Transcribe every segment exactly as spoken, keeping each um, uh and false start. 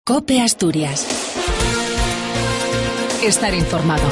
COPE Asturias. Estar informado.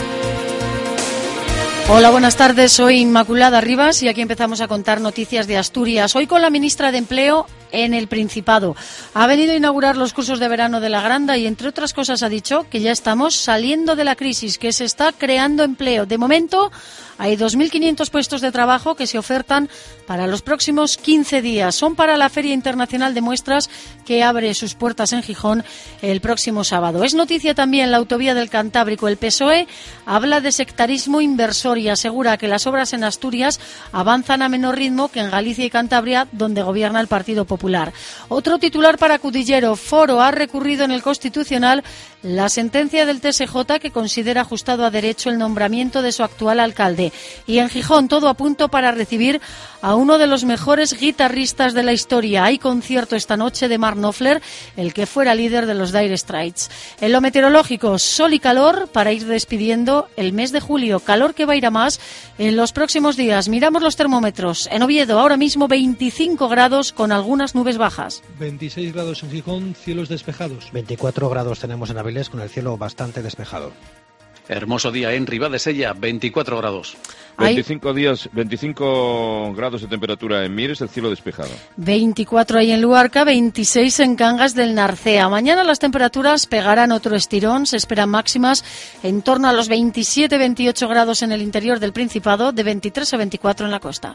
Hola, buenas tardes. Soy Inmaculada Rivas y aquí empezamos a contar noticias de Asturias. Hoy con la ministra de Empleo en el Principado. Ha venido a inaugurar los cursos de verano de la Granda y, entre otras cosas, ha dicho que ya estamos saliendo de la crisis, que se está creando empleo. De momento, hay dos mil quinientos puestos de trabajo que se ofertan para los próximos quince días. Son para la Feria Internacional de Muestras que abre sus puertas en Gijón el próximo sábado. Es noticia también la autovía del Cantábrico. El P S O E habla de sectarismo inversor y asegura que las obras en Asturias avanzan a menor ritmo que en Galicia y Cantabria, donde gobierna el Partido Popular. Otro titular para Cudillero. Foro ha recurrido en el Constitucional la sentencia del T S J que considera ajustado a derecho el nombramiento de su actual alcalde. Y en Gijón todo a punto para recibir a uno de los mejores guitarristas de la historia. Hay concierto esta noche de Mark Knopfler, el que fuera líder de los Dire Straits. En lo meteorológico, sol y calor para ir despidiendo el mes de julio. Calor que va a ir a más en los próximos días. Miramos los termómetros. En Oviedo ahora mismo veinticinco grados con algunas nubes bajas. veintiséis grados en Gijón, cielos despejados. veinticuatro grados tenemos en Avilés con el cielo bastante despejado. Hermoso día en Ribadesella, veinticuatro grados. veinticinco días, veinticinco grados de temperatura en Mieres, el cielo despejado. veinticuatro ahí en Luarca, veintiséis en Cangas del Narcea. Mañana las temperaturas pegarán otro estirón. Se esperan máximas en torno a los veintisiete a veintiocho grados en el interior del Principado, de veintitrés a veinticuatro en la costa.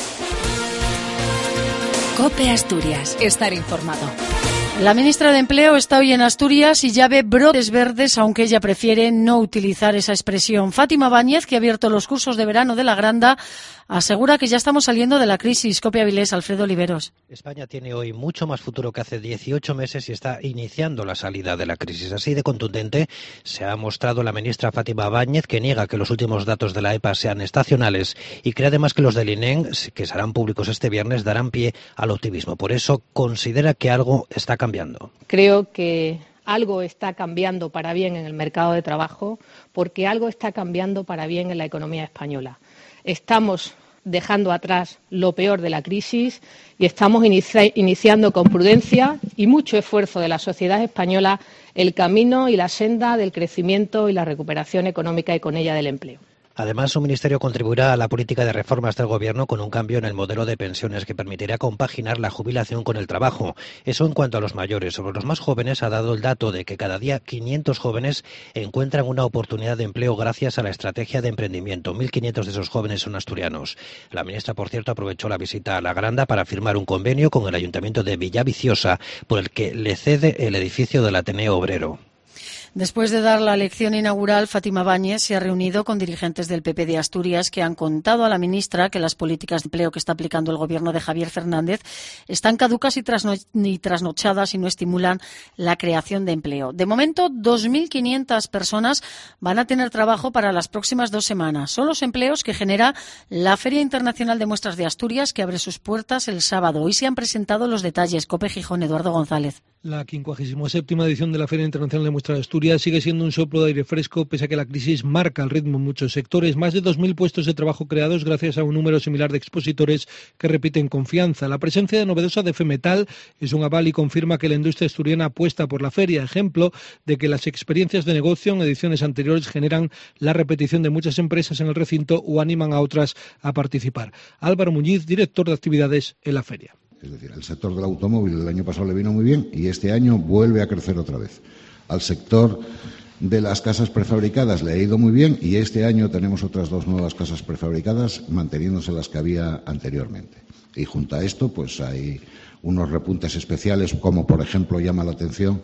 COPE Asturias. Estar informado. La ministra de Empleo está hoy en Asturias y ya ve brotes verdes, aunque ella prefiere no utilizar esa expresión. Fátima Báñez, que ha abierto los cursos de verano de la Granda, asegura que ya estamos saliendo de la crisis. COPE Avilés, Alfredo Oliveros. España tiene hoy mucho más futuro que hace dieciocho meses y está iniciando la salida de la crisis. Así de contundente se ha mostrado la ministra Fátima Báñez, que niega que los últimos datos de la E P A sean estacionales y cree además que los del I N E M, que serán públicos este viernes, darán pie al optimismo. Por eso considera que algo está cambiando. Creo que algo está cambiando para bien en el mercado de trabajo, porque algo está cambiando para bien en la economía española. Estamos dejando atrás lo peor de la crisis y estamos inici- iniciando con prudencia y mucho esfuerzo de la sociedad española el camino y la senda del crecimiento y la recuperación económica y con ella del empleo. Además, su ministerio contribuirá a la política de reformas del Gobierno con un cambio en el modelo de pensiones que permitirá compaginar la jubilación con el trabajo. Eso en cuanto a los mayores. Sobre los más jóvenes ha dado el dato de que cada día quinientos jóvenes encuentran una oportunidad de empleo gracias a la estrategia de emprendimiento. mil quinientos de esos jóvenes son asturianos. La ministra, por cierto, aprovechó la visita a La Granda para firmar un convenio con el Ayuntamiento de Villaviciosa por el que le cede el edificio del Ateneo Obrero. Después de dar la lección inaugural, Fátima Báñez se ha reunido con dirigentes del P P de Asturias que han contado a la ministra que las políticas de empleo que está aplicando el gobierno de Javier Fernández están caducas y, trasno- y trasnochadas y no estimulan la creación de empleo. De momento, dos mil quinientas personas van a tener trabajo para las próximas dos semanas. Son los empleos que genera la Feria Internacional de Muestras de Asturias, que abre sus puertas el sábado. Hoy se han presentado los detalles. COPE Gijón, Eduardo González. La quincuagésima séptima edición de la Feria Internacional de Muestras de Asturias sigue siendo un soplo de aire fresco, pese a que la crisis marca el ritmo en muchos sectores. Más de dos mil puestos de trabajo creados gracias a un número similar de expositores que repiten confianza. La presencia de novedosa de Femetal es un aval y confirma que la industria asturiana apuesta por la feria, ejemplo de que las experiencias de negocio en ediciones anteriores generan la repetición de muchas empresas en el recinto o animan a otras a participar. Álvaro Muñiz, director de actividades en la feria. Es decir, el sector del automóvil el año pasado le vino muy bien y este año vuelve a crecer otra vez. Al sector de las casas prefabricadas le ha ido muy bien y este año tenemos otras dos nuevas casas prefabricadas manteniéndose las que había anteriormente. Y junto a esto, pues hay unos repuntes especiales, como por ejemplo llama la atención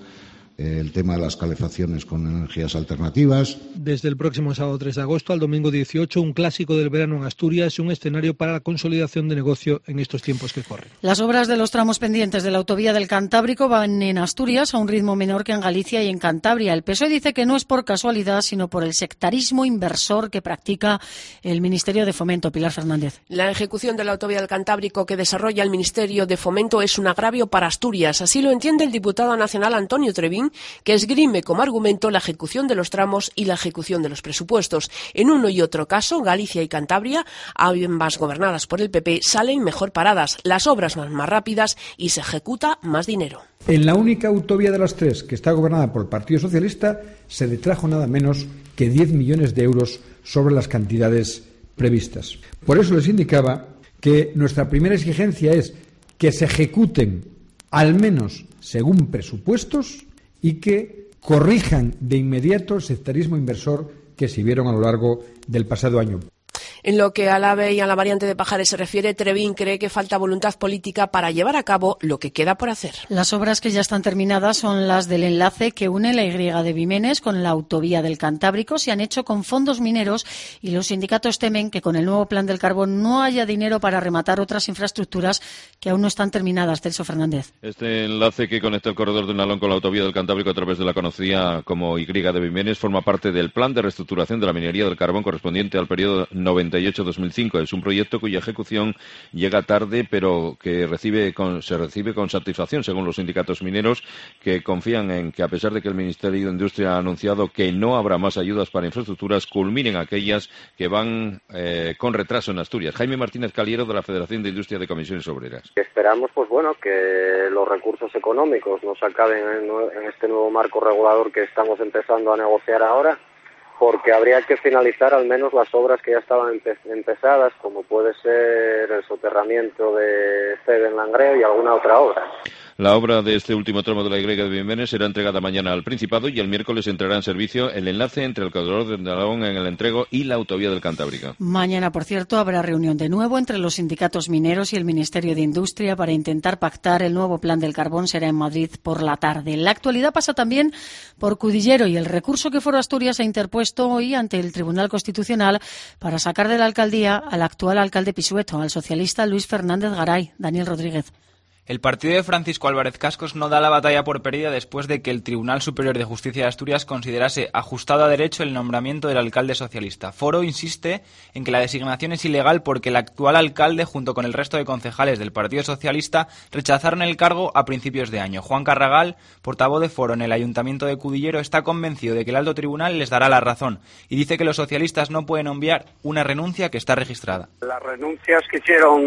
el tema de las calefacciones con energías alternativas. Desde el próximo sábado tres de agosto al domingo dieciocho, un clásico del verano en Asturias y un escenario para la consolidación de negocio en estos tiempos que corren. Las obras de los tramos pendientes de la autovía del Cantábrico van en Asturias a un ritmo menor que en Galicia y en Cantabria. El P S O E dice que no es por casualidad, sino por el sectarismo inversor que practica el Ministerio de Fomento. Pilar Fernández. La ejecución de la autovía del Cantábrico que desarrolla el Ministerio de Fomento es un agravio para Asturias. Así lo entiende el diputado nacional Antonio Trevín, Federación, que esgrime como argumento la ejecución de los tramos y la ejecución de los presupuestos. En uno y otro caso, Galicia y Cantabria, ambas gobernadas por el P P, salen mejor paradas, las obras van más rápidas y se ejecuta más dinero. En la única autovía de las tres que está gobernada por el Partido Socialista se detrajo nada menos que diez millones de euros sobre las cantidades previstas. Por eso les indicaba que nuestra primera exigencia es que se ejecuten al menos según presupuestos y que corrijan de inmediato el sectarismo inversor que se vieron a lo largo del pasado año. En lo que al AVE y a la variante de Pajares se refiere, Trevín cree que falta voluntad política para llevar a cabo lo que queda por hacer. Las obras que ya están terminadas son las del enlace que une la Y de Vimenes con la autovía del Cantábrico. Se han hecho con fondos mineros y los sindicatos temen que con el nuevo plan del carbón no haya dinero para rematar otras infraestructuras que aún no están terminadas. Celso Fernández. Este enlace que conecta el corredor de Nalón con la autovía del Cantábrico a través de la conocida como Y de Vimenes forma parte del plan de reestructuración de la minería del carbón correspondiente al periodo noventa y ocho a dos mil cinco. Es un proyecto cuya ejecución llega tarde, pero que recibe con, se recibe con satisfacción, según los sindicatos mineros, que confían en que, a pesar de que el Ministerio de Industria ha anunciado que no habrá más ayudas para infraestructuras, culminen aquellas que van eh, con retraso en Asturias. Jaime Martínez Caliero, de la Federación de Industria de Comisiones Obreras. Esperamos, pues bueno, que los recursos económicos nos acaben en, en este nuevo marco regulador que estamos empezando a negociar ahora, porque habría que finalizar al menos las obras que ya estaban empe empezadas, como puede ser el soterramiento de Cede en Langreo y alguna otra obra. La obra de este último tramo de la Y de Vimenes será entregada mañana al Principado y el miércoles entrará en servicio el enlace entre el corredor de Nalón en el Entrego y la autovía del Cantábrico. Mañana, por cierto, habrá reunión de nuevo entre los sindicatos mineros y el Ministerio de Industria para intentar pactar el nuevo plan del carbón. Será en Madrid por la tarde. La actualidad pasa también por Cudillero y el recurso que Foro Asturias ha interpuesto hoy ante el Tribunal Constitucional para sacar de la alcaldía al actual alcalde Pisueto, al socialista Luis Fernández Garay. Daniel Rodríguez. El partido de Francisco Álvarez Cascos no da la batalla por perdida después de que el Tribunal Superior de Justicia de Asturias considerase ajustado a derecho el nombramiento del alcalde socialista. Foro insiste en que la designación es ilegal porque el actual alcalde, junto con el resto de concejales del Partido Socialista, rechazaron el cargo a principios de año. Juan Carragal, portavoz de Foro en el Ayuntamiento de Cudillero, está convencido de que el alto tribunal les dará la razón y dice que los socialistas no pueden obviar una renuncia que está registrada. Las renuncias que hicieron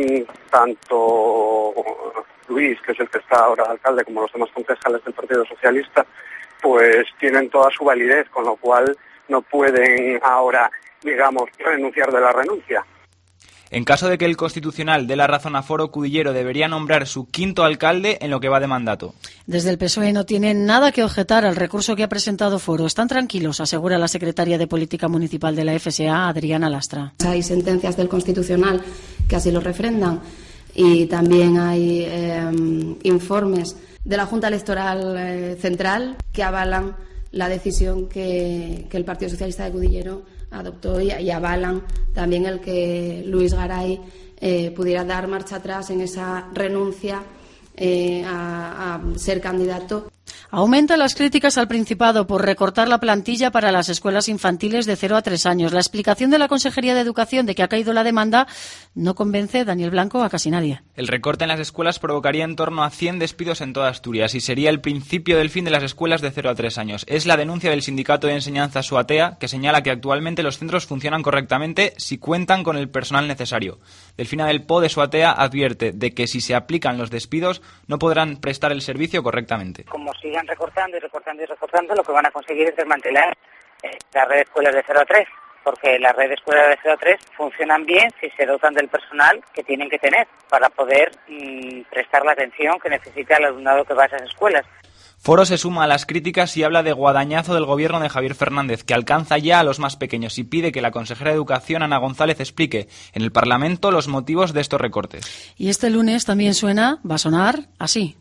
tanto Luis, que es el que está ahora alcalde, como los demás concejales del Partido Socialista, pues tienen toda su validez, con lo cual no pueden ahora, digamos, renunciar de la renuncia. En caso de que el Constitucional dé la razón a Foro, Cudillero debería nombrar su quinto alcalde en lo que va de mandato. Desde el P S O E no tienen nada que objetar al recurso que ha presentado Foro. Están tranquilos, asegura la secretaria de Política Municipal de la F S A, Adriana Lastra. Hay sentencias del Constitucional que así lo refrendan. Y también hay eh, informes de la Junta Electoral eh, Central que avalan la decisión que, que el Partido Socialista de Cudillero adoptó y, y avalan también el que Luis Garay eh, pudiera dar marcha atrás en esa renuncia eh, a, a ser candidato. Aumentan las críticas al Principado por recortar la plantilla para las escuelas infantiles de cero a tres años. La explicación de la Consejería de Educación de que ha caído la demanda no convence, Daniel Blanco, a casi nadie. El recorte en las escuelas provocaría en torno a cien despidos en toda Asturias y sería el principio del fin de las escuelas de cero a tres años. Es la denuncia del Sindicato de Enseñanza Suatea, que señala que actualmente los centros funcionan correctamente si cuentan con el personal necesario. Delfina del Po de Suatea advierte de que si se aplican los despidos no podrán prestar el servicio correctamente. Como sigan recortando y recortando y recortando, lo que van a conseguir es desmantelar eh, la red de escuelas de cero a tres, porque las redes de escuelas de cero a tres funcionan bien si se dotan del personal que tienen que tener para poder mmm, prestar la atención que necesita el alumnado que va a esas escuelas. Foro se suma a las críticas y habla de guadañazo del gobierno de Javier Fernández, que alcanza ya a los más pequeños y pide que la consejera de Educación, Ana González, explique en el Parlamento los motivos de estos recortes. Y este lunes también suena, va a sonar así.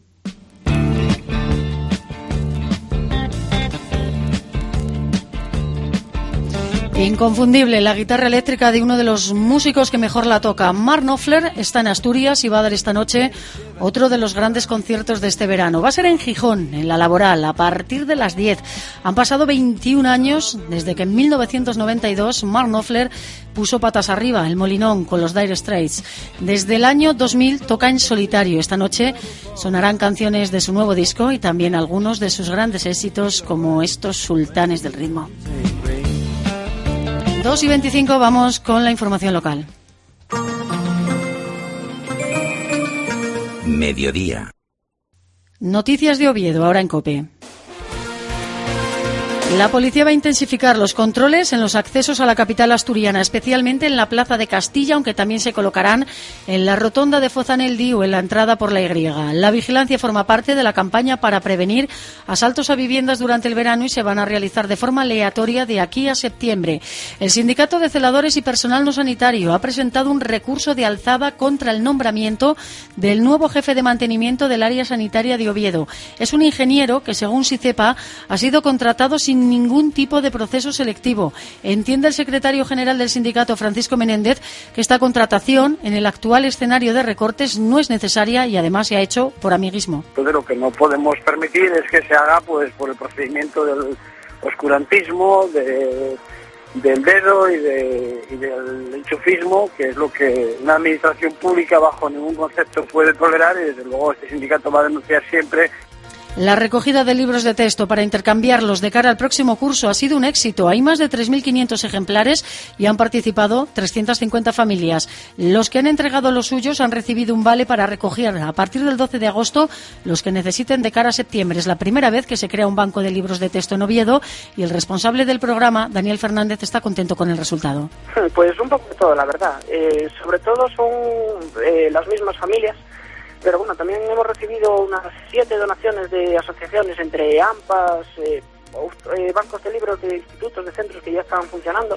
Inconfundible, la guitarra eléctrica de uno de los músicos que mejor la toca. Mark Knopfler está en Asturias y va a dar esta noche otro de los grandes conciertos de este verano. Va a ser en Gijón, en La Laboral, a partir de las diez. Han pasado veintiún años desde que en mil novecientos noventa y dos Mark Knopfler puso patas arriba, el Molinón, con los Dire Straits. Desde el año dos mil toca en solitario. Esta noche sonarán canciones de su nuevo disco y también algunos de sus grandes éxitos, como estos Sultanes del Ritmo. dos y veinticinco, vamos con la información local. Mediodía. Noticias de Oviedo, ahora en COPE. La policía va a intensificar los controles en los accesos a la capital asturiana, especialmente en la Plaza de Castilla, aunque también se colocarán en la rotonda de Fozaneldi o en la entrada por la Y. La vigilancia forma parte de la campaña para prevenir asaltos a viviendas durante el verano y se van a realizar de forma aleatoria de aquí a septiembre. El Sindicato de Celadores y Personal No Sanitario ha presentado un recurso de alzada contra el nombramiento del nuevo jefe de mantenimiento del área sanitaria de Oviedo. Es un ingeniero que, según SICEPA, ha sido contratado sin ningún tipo de proceso selectivo. Entiende el secretario general del sindicato, Francisco Menéndez, que esta contratación en el actual escenario de recortes no es necesaria y además se ha hecho por amiguismo. Entonces lo que no podemos permitir es que se haga pues por el procedimiento del oscurantismo, de, del dedo y, de, y del enchufismo, que es lo que una administración pública bajo ningún concepto puede tolerar, y desde luego este sindicato va a denunciar siempre. La recogida de libros de texto para intercambiarlos de cara al próximo curso ha sido un éxito. Hay más de tres mil quinientos ejemplares y han participado trescientas cincuenta familias. Los que han entregado los suyos han recibido un vale para recoger a partir del doce de agosto los que necesiten de cara a septiembre. Es la primera vez que se crea un banco de libros de texto en Oviedo y el responsable del programa, Daniel Fernández, está contento con el resultado. Pues un poco de todo, la verdad. Eh, sobre todo son eh, las mismas familias. Pero bueno, también hemos recibido unas siete donaciones de asociaciones entre AMPAs, eh, eh, bancos de libros de institutos, de centros que ya estaban funcionando.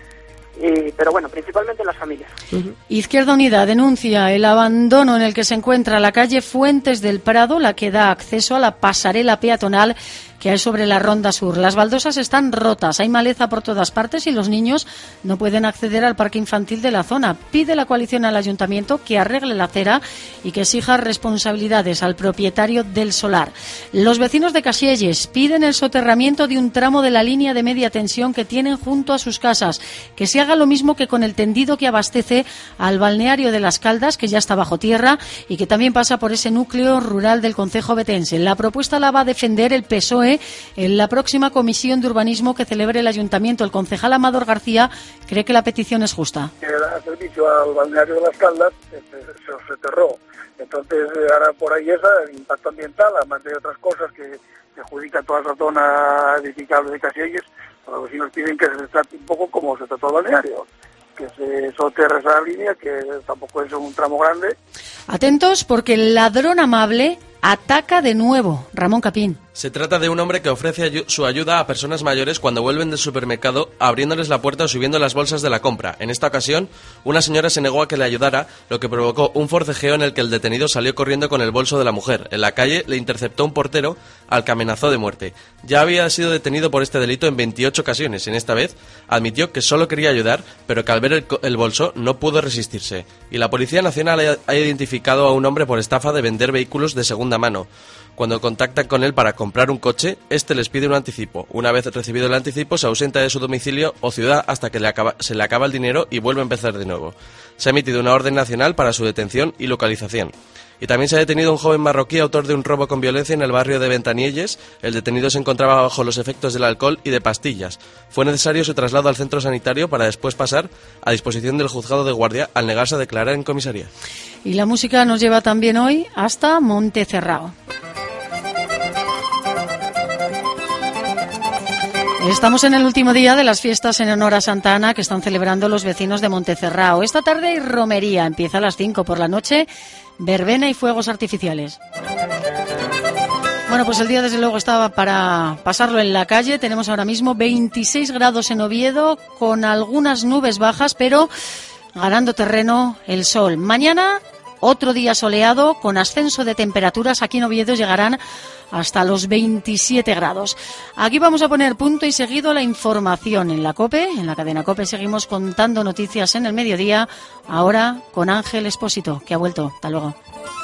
Y, pero bueno, principalmente las familias. Uh-huh. Izquierda Unida denuncia el abandono en el que se encuentra la calle Fuentes del Prado, la que da acceso a la pasarela peatonal que hay sobre la Ronda Sur. Las baldosas están rotas, hay maleza por todas partes y los niños no pueden acceder al parque infantil de la zona. Pide la coalición al ayuntamiento que arregle la acera y que exija responsabilidades al propietario del solar. Los vecinos de Casielles piden el soterramiento de un tramo de la línea de media tensión que tienen junto a sus casas, que se haga lo mismo que con el tendido que abastece al balneario de Las Caldas, que ya está bajo tierra y que también pasa por ese núcleo rural del concejo betense. La propuesta la va a defender el P S O E en la próxima comisión de urbanismo que celebre el ayuntamiento. El concejal Amador García cree que la petición es justa. El servicio al balneario de Las Caldas este, se soterró. Entonces ahora por ahí es el impacto ambiental, además de otras cosas que perjudica toda esa zona edificable de Casielles. Los vecinos piden que se trate un poco como se trató el balneario, que se soterre esa línea, que tampoco es un tramo grande. Atentos porque el ladrón amable ataca de nuevo. Ramón Capín. Se trata de un hombre que ofrece ayu- su ayuda a personas mayores cuando vuelven del supermercado, abriéndoles la puerta o subiendo las bolsas de la compra. En esta ocasión, una señora se negó a que le ayudara, lo que provocó un forcejeo en el que el detenido salió corriendo con el bolso de la mujer. En la calle le interceptó un portero, al que amenazó de muerte. Ya había sido detenido por este delito en veintiocho ocasiones. En esta vez admitió que solo quería ayudar, pero que al ver el, co- el bolso no pudo resistirse. Y la Policía Nacional ha, ha identificado a un hombre por estafa de vender vehículos de segunda mano. Cuando contactan con él para comprar un coche, este les pide un anticipo. Una vez recibido el anticipo, se ausenta de su domicilio o ciudad hasta que le acaba, se le acaba el dinero y vuelve a empezar de nuevo. Se ha emitido una orden nacional para su detención y localización. Y también se ha detenido un joven marroquí autor de un robo con violencia en el barrio de Ventanielles. El detenido se encontraba bajo los efectos del alcohol y de pastillas. Fue necesario su traslado al centro sanitario para después pasar a disposición del juzgado de guardia al negarse a declarar en comisaría. Y la música nos lleva también hoy hasta Montecerrao. Estamos en el último día de las fiestas en honor a Santa Ana que están celebrando los vecinos de Montecerrao. Esta tarde hay romería, empieza a las cinco por la noche, verbena y fuegos artificiales. Bueno, pues el día desde luego estaba para pasarlo en la calle. Tenemos ahora mismo veintiséis grados en Oviedo con algunas nubes bajas, pero ganando terreno el sol. Mañana otro día soleado con ascenso de temperaturas. Aquí en Oviedo llegarán hasta los veintisiete grados. Aquí vamos a poner punto y seguido la información en la COPE. En la cadena COPE seguimos contando noticias en el mediodía. Ahora con Ángel Expósito, que ha vuelto. Hasta luego.